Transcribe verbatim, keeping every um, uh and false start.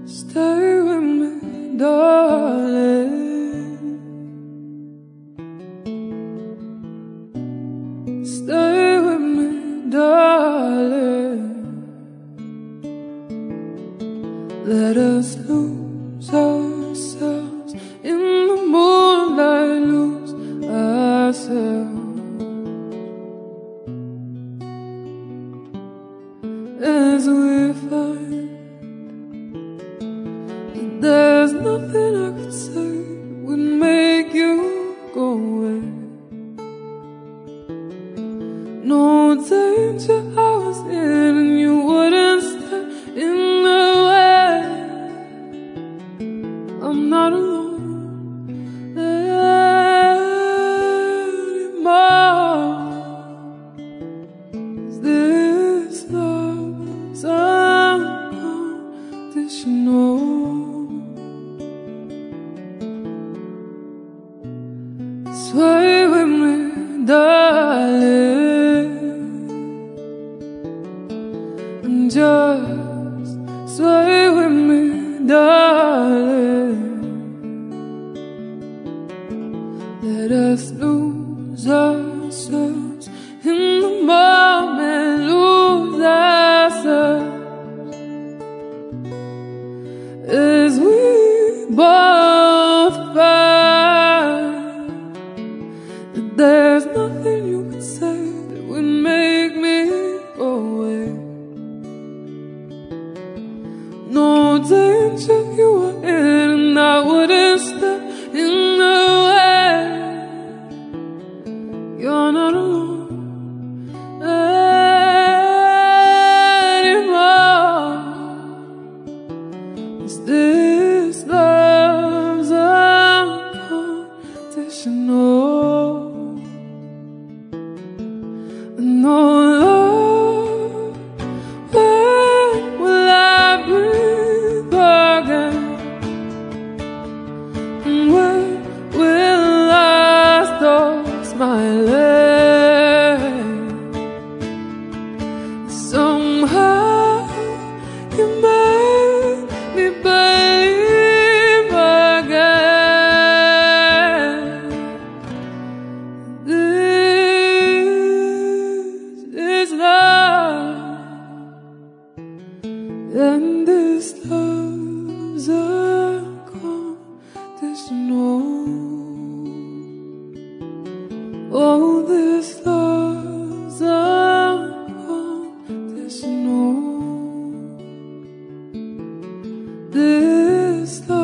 Stay with me, darling. Stay with me, darling. Let us lose ourselves in the moonlight, lose ourselves as we find that there's nothing I could say that would make you go away. No danger I was in and you wouldn't stand in the way. I'm not alone anymore. 'Cause this love's unconditional. Sway with me, darling, and just sway with me, darling. Let us lose ourselves in the moment, lose ourselves as we both find that there's nothing you could say that would make me go away. No danger you were in and I wouldn't step in the way. You're not alone anymore. 'Cause this love's unconditional. No love, when will I breathe again? And when will I stop smiling? Somehow you made me believe again. This is love, and this love's unconditional. Oh, this love's unconditional. This love